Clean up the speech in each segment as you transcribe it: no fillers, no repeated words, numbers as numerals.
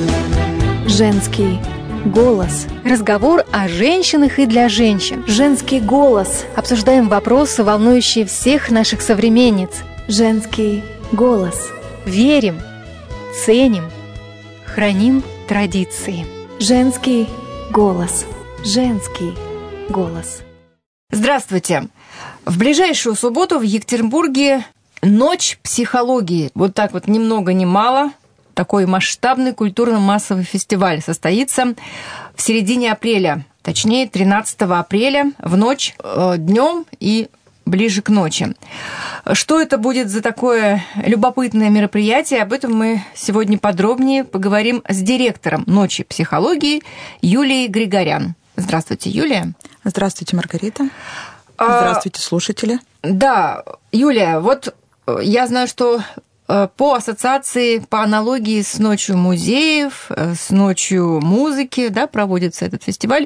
Женский голос. Разговор о женщинах и для женщин. Женский голос. Обсуждаем вопросы, волнующие всех наших современниц. Женский голос. Верим, ценим, храним традиции. Женский голос. Женский голос. Здравствуйте. В ближайшую субботу в Екатеринбурге «Ночь психологии». Вот так вот ни много ни мало. Такой масштабный культурно-массовый фестиваль состоится в середине апреля, точнее 13 апреля, в ночь, днем и ближе к ночи. Что это будет за такое любопытное мероприятие? Об этом мы сегодня подробнее поговорим с директором «Ночи психологии» Юлией Григорян. Здравствуйте, Юлия. Здравствуйте, Маргарита. Здравствуйте, слушатели. Да, Юлия, вот я знаю, что по ассоциации, по аналогии с Ночью музеев, с Ночью музыки, да, проводится этот фестиваль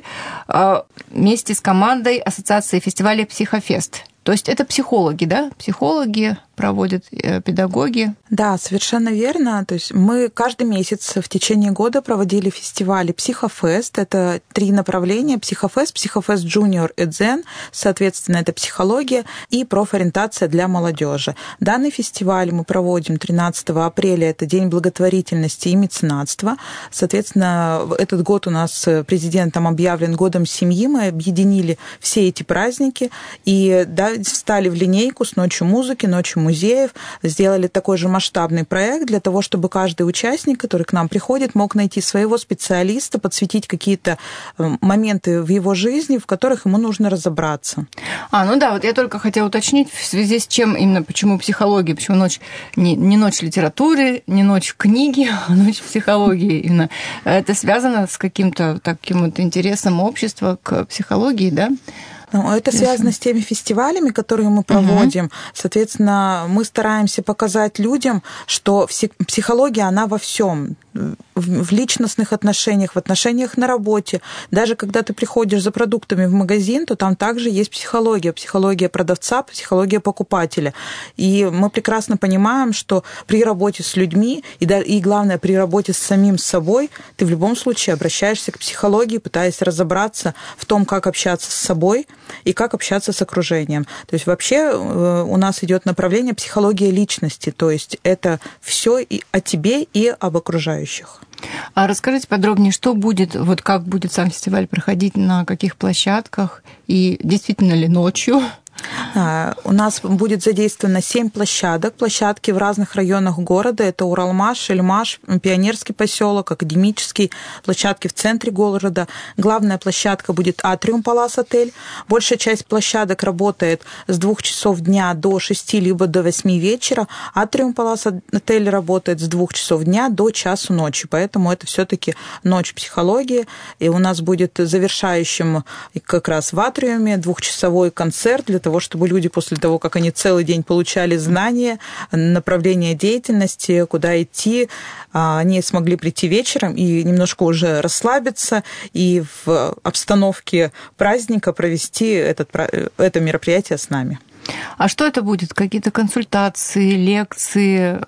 вместе с командой ассоциации фестиваля «Психофест». То есть это психологи, да? Психологи проводят, педагоги. Да, совершенно верно. То есть мы каждый месяц в течение года проводили фестивали «Психофест». Это 3 направления: «Психофест», «Психофест Junior» и «Дзен». Соответственно, это психология и профориентация для молодежи. Данный фестиваль мы проводим 13 апреля. Это День благотворительности и меценатства. Соответственно, этот год у нас президентом объявлен годом семьи. Мы объединили все эти праздники и встали в линейку с Ночью музыки, Ночью музеев, сделали такой же масштабный проект для того, чтобы каждый участник, который к нам приходит, мог найти своего специалиста, подсветить какие-то моменты в его жизни, в которых ему нужно разобраться. Ну да, вот я только хотела уточнить, в связи с чем именно, почему психология, почему ночь, не ночь литературы, не ночь книги, а ночь психологии именно. Это связано с каким-то таким вот интересом общества к психологии, да? Это связано с теми фестивалями, которые мы проводим. Соответственно, мы стараемся показать людям, что психология, она во всем. В личностных отношениях, в отношениях на работе. Даже когда ты приходишь за продуктами в магазин, то там также есть психология. Психология продавца, психология покупателя. И мы прекрасно понимаем, что при работе с людьми, и главное, при работе с самим собой, ты в любом случае обращаешься к психологии, пытаясь разобраться в том, как общаться с собой и как общаться с окружением. То есть вообще у нас идет направление психология личности. То есть это все и о тебе, и об окружающих. А расскажите подробнее, что будет, вот как будет сам фестиваль проходить, на каких площадках, и действительно ли ночью? У нас будет задействовано 7 площадок. Площадки в разных районах города. Это Уралмаш, Шельмаш, Пионерский поселок, Академический. Площадки в центре города. Главная площадка будет Атриум Палас Отель. Большая часть площадок работает с 2 часов дня до 6 либо до 8 вечера. Атриум Палас Отель работает с 2 часов дня до часу ночи. Поэтому это все-таки ночь психологии. И у нас будет завершающим как раз в Атриуме 2-часовой концерт для того, чтобы люди после того, как они целый день получали знания, направление деятельности, куда идти, они смогли прийти вечером и немножко уже расслабиться и в обстановке праздника провести это мероприятие с нами. А что это будет? Какие-то консультации, лекции,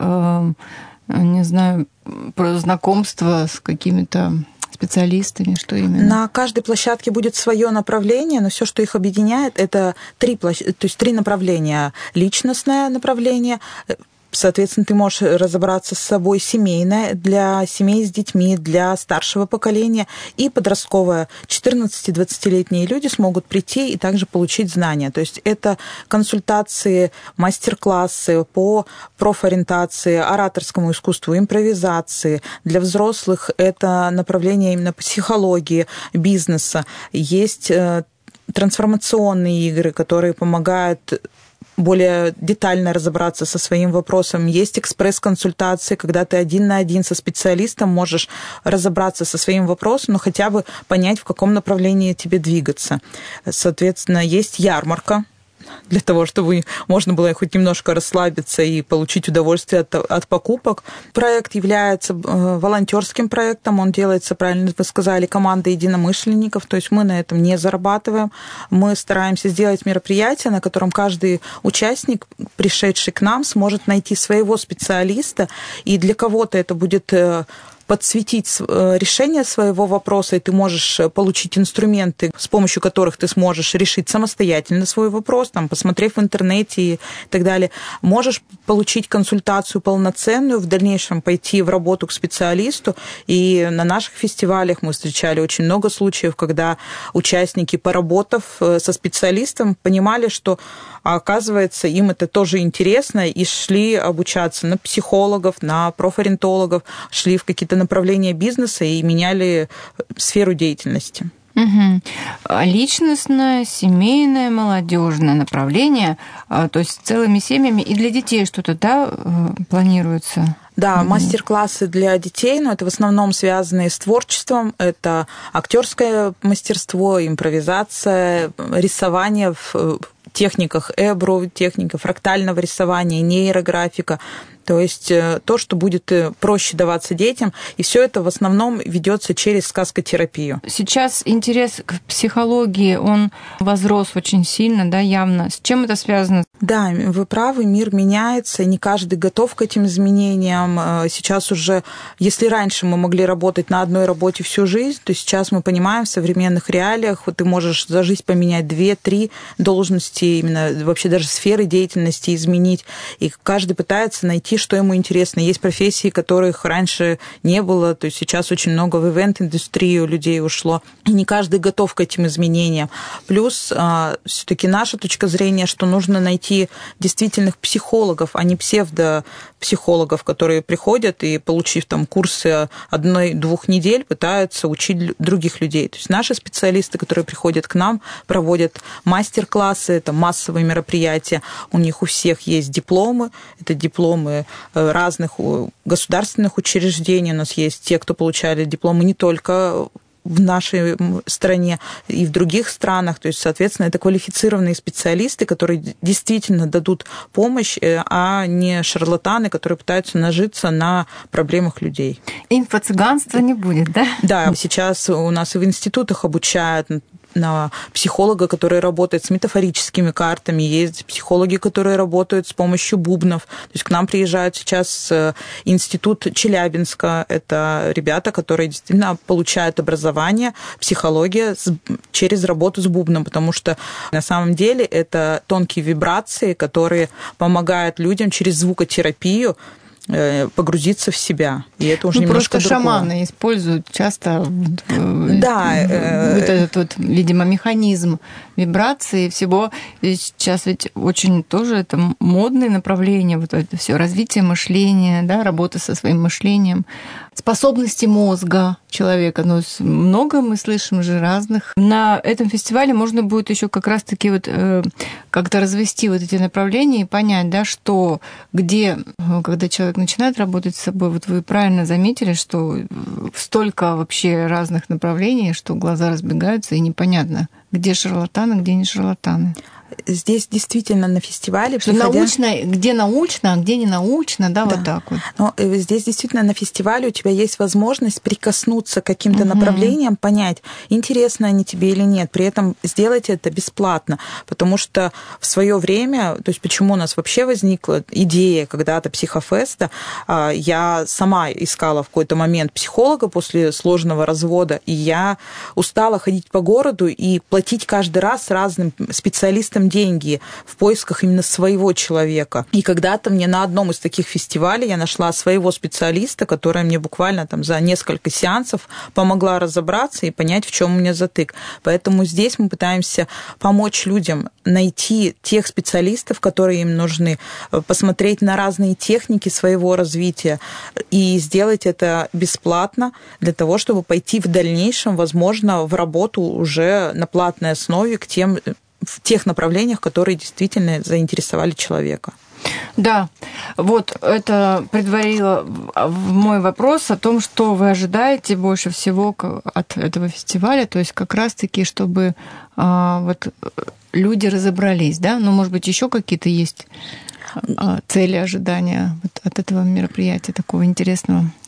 не знаю, про знакомство с какими-то специалистами, что именно? На каждой площадке будет свое направление, но все, что их объединяет, это 3 направления. Личностное направление, соответственно, ты можешь разобраться с собой, семейное, для семей с детьми, для старшего поколения, и подростковое. 14-20-летние люди смогут прийти и также получить знания. То есть это консультации, мастер-классы по профориентации, ораторскому искусству, импровизации. Для взрослых это направление именно психологии, бизнеса. Есть трансформационные игры, которые помогают более детально разобраться со своим вопросом. Есть экспресс-консультации, когда ты 1 на 1 со специалистом можешь разобраться со своим вопросом, но хотя бы понять, в каком направлении тебе двигаться. Соответственно, есть ярмарка, для того, чтобы можно было хоть немножко расслабиться и получить удовольствие от покупок. Проект является волонтерским проектом, он делается, правильно вы сказали, командой единомышленников, то есть мы на этом не зарабатываем. Мы стараемся сделать мероприятие, на котором каждый участник, пришедший к нам, сможет найти своего специалиста, и для кого-то это будет подсветить решение своего вопроса, и ты можешь получить инструменты, с помощью которых ты сможешь решить самостоятельно свой вопрос, там, посмотрев в интернете и так далее. Можешь получить консультацию полноценную, в дальнейшем пойти в работу к специалисту. И на наших фестивалях мы встречали очень много случаев, когда участники, поработав со специалистом, понимали, что, оказывается, им это тоже интересно, и шли обучаться на психологов, на профориентологов, шли в какие-то направления бизнеса и меняли сферу деятельности. Угу. Личностное, семейное, молодежное направление, то есть целыми семьями, и для детей что-то, да, планируется? Да, мастер-классы для детей, но это в основном связанные с творчеством. Это актерское мастерство, импровизация, рисование в техниках эбро, техника фрактального рисования, нейрографика. То есть то, что будет проще даваться детям, и все это в основном ведется через сказкотерапию. Сейчас интерес к психологии, он возрос очень сильно, да, явно. С чем это связано? Да, вы правы, мир меняется, и не каждый готов к этим изменениям. Сейчас уже, если раньше мы могли работать на одной работе всю жизнь, то сейчас мы понимаем, в современных реалиях вот ты можешь за жизнь поменять 2-3 должности, именно вообще даже сферы деятельности изменить, и каждый пытается найти, что ему интересно. Есть профессии, которых раньше не было, то есть сейчас очень много в ивент-индустрию людей ушло, и не каждый готов к этим изменениям. Плюс все-таки наша точка зрения, что нужно найти действительных психологов, а не псевдопсихологов, которые приходят и, получив там курсы 1-2 недель, пытаются учить других людей. То есть наши специалисты, которые приходят к нам, проводят мастер-классы, это массовые мероприятия, у них у всех есть дипломы, это дипломы разных государственных учреждений. У нас есть те, кто получали дипломы не только в нашей стране и в других странах. То есть, соответственно, это квалифицированные специалисты, которые действительно дадут помощь, а не шарлатаны, которые пытаются нажиться на проблемах людей. Инфо-цыганства не будет, да? Да, сейчас у нас и в институтах обучают на психолога, который работает с метафорическими картами, есть психологи, которые работают с помощью бубнов. То есть к нам приезжают сейчас институт Челябинска. Это ребята, которые действительно получают образование, психология через работу с бубном, потому что на самом деле это тонкие вибрации, которые помогают людям через звукотерапию погрузиться в себя. И это уже немножко просто другое. Шаманы используют часто да, вот этот вот, видимо, механизм вибрации всего. И сейчас ведь очень тоже это модное направление, вот это все развитие мышления, да, работа со своим мышлением, способности мозга человека. Ну, много мы слышим же разных. На этом фестивале можно будет еще как раз-таки вот как-то развести вот эти направления и понять, да, что, где, когда человек начинает работать с собой, вот вы правильно заметили, что столько вообще разных направлений, что глаза разбегаются, и непонятно, где шарлатаны, где не шарлатаны. Здесь действительно на фестивале... Научно, где научно, а где не научно, да, вот так вот. Но здесь действительно на фестивале у тебя есть возможность прикоснуться к каким-то направлениям, понять, интересно они тебе или нет. При этом сделать это бесплатно, потому что в свое время, то есть почему у нас вообще возникла идея когда-то психофеста, я сама искала в какой-то момент психолога после сложного развода, и я устала ходить по городу и платить каждый раз разным специалистам деньги в поисках именно своего человека. И когда-то мне на одном из таких фестивалей я нашла своего специалиста, которая мне буквально там за несколько сеансов помогла разобраться и понять, в чем у меня затык. Поэтому здесь мы пытаемся помочь людям найти тех специалистов, которые им нужны, посмотреть на разные техники своего развития и сделать это бесплатно для того, чтобы пойти в дальнейшем, возможно, в работу уже на платной основе в тех направлениях, которые действительно заинтересовали человека. Да, вот это предварило мой вопрос о том, что вы ожидаете больше всего от этого фестиваля, то есть как раз-таки, чтобы вот люди разобрались, да? Ну, может быть, еще какие-то есть цели, ожидания вот от этого мероприятия такого интересного,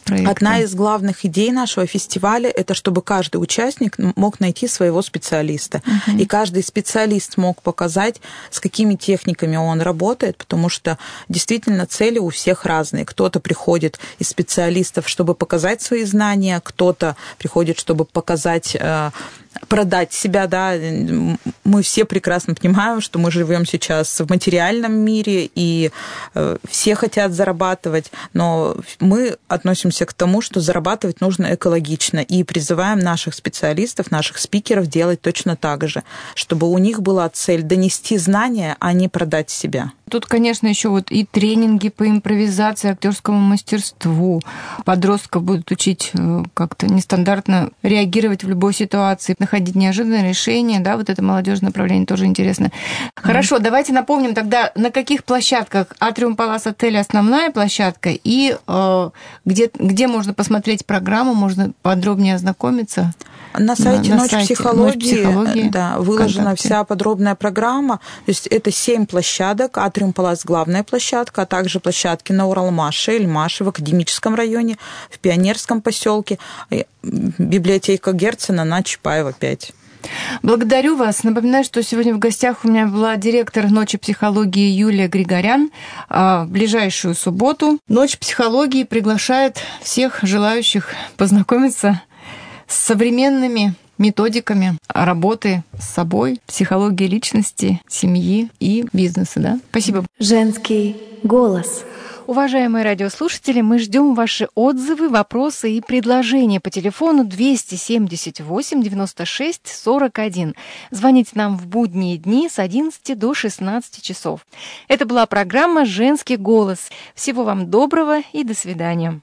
проекта? Одна из главных идей нашего фестиваля – это чтобы каждый участник мог найти своего специалиста. И каждый специалист мог показать, с какими техниками он работает, потому что действительно цели у всех разные. Кто-то приходит из специалистов, чтобы показать свои знания, кто-то приходит, чтобы показать, продать себя, да. Мы все прекрасно понимаем, что мы живем сейчас в материальном мире, и все хотят зарабатывать, но мы относимся к тому, что зарабатывать нужно экологично, и призываем наших специалистов, наших спикеров делать точно так же, чтобы у них была цель донести знания, а не продать себя. Тут, конечно, еще вот и тренинги по импровизации, актерскому мастерству. Подростков будут учить как-то нестандартно реагировать в любой ситуации, находить неожиданные решения, да, вот это молодежное направление тоже интересно. Хорошо, давайте напомним тогда, на каких площадках Атриум Палас Отель основная площадка, и где можно посмотреть программу, можно подробнее ознакомиться? На сайте «Ночь психологии», да, выложена ВКонтакте. вся подробная программа. То есть это 7 площадок. Атриум Палас – главная площадка, а также площадки на Уралмаше, Эльмаше, в Академическом районе, в Пионерском поселке, библиотека Герцена на Чапаева, 5. Благодарю вас. Напоминаю, что сегодня в гостях у меня была директор «Ночи психологии» Юлия Григорян. В ближайшую субботу «Ночь психологии» приглашает всех желающих познакомиться с современными методиками работы с собой, психологии личности, семьи и бизнеса. Да? Спасибо. Женский голос. Уважаемые радиослушатели, мы ждем ваши отзывы, вопросы и предложения по телефону 278 96 41. Звоните нам в будние дни с 11 до 16 часов. Это была программа «Женский голос». Всего вам доброго и до свидания.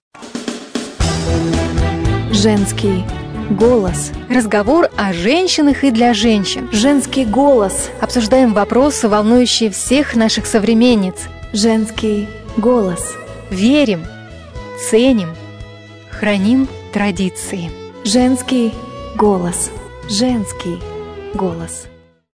Женский голос. Разговор о женщинах и для женщин. Женский голос. Обсуждаем вопросы, волнующие всех наших современниц. Женский голос. Верим, ценим, храним традиции. Женский голос. Женский голос.